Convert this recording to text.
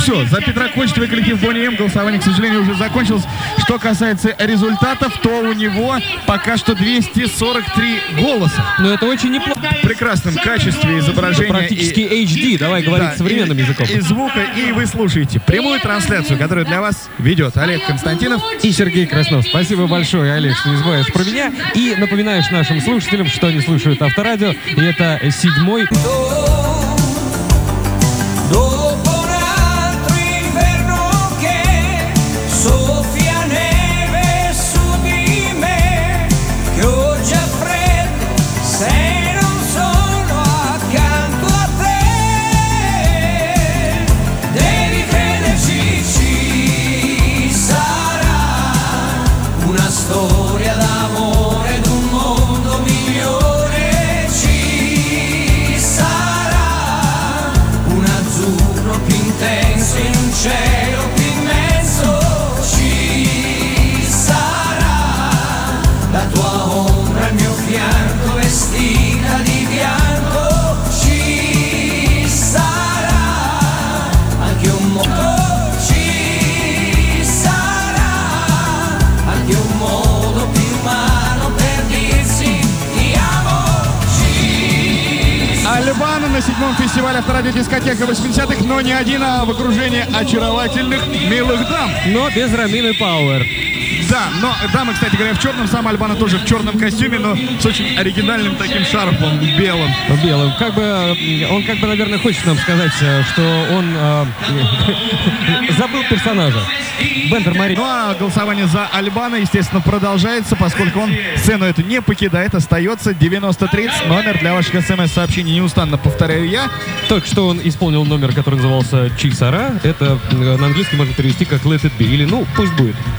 все, за Петра Кочетова и коллектив Boney M голосование, к сожалению, уже закончилось. Что касается результатов, то у него пока что 243 голоса. Но это очень неплохо. В прекрасном качестве изображения. Практически HD, давай говорить современным языком. И звука, и вы слушаете прямую трансляцию, которую для вас ведет Олег Константинов и Сергей Краснов. Спасибо большое, Олег, что не забываешь про меня. И напоминаешь нашим слушателям, что они слушают Авторадио. И это 7-й. Storia d'amore d'un mondo migliore ci sarà, un azzurro più intenso in un cielo più immenso ci sarà, la tua ombra al mio fianco vestita di bianco ci sarà, anche un mondo ci sarà, anche un modo più umano per dirsi ti amo ci sarà. Альбана на 7-м фестивале Авторадио дискотека 80-х, но не один, а в окружении очаровательных, милых дам. Но без Ромины Пауэр. Да, но дамы, кстати говоря, в черном. Сам Альбана тоже в черном костюме, но с очень оригинальным таким шарфом белым. Белым. Он, наверное, хочет нам сказать, что он забыл персонажа. Бендер Мари. Ну а голосование за Альбана, естественно, продолжается, поскольку он сцену эту не покидает, остается 9030. Номер для ваших смс-сообщений, неустанно повторяю я. Только что он исполнил номер, который назывался Чисара. Это на английский можно перевести как Let It Be. Или, пусть будет.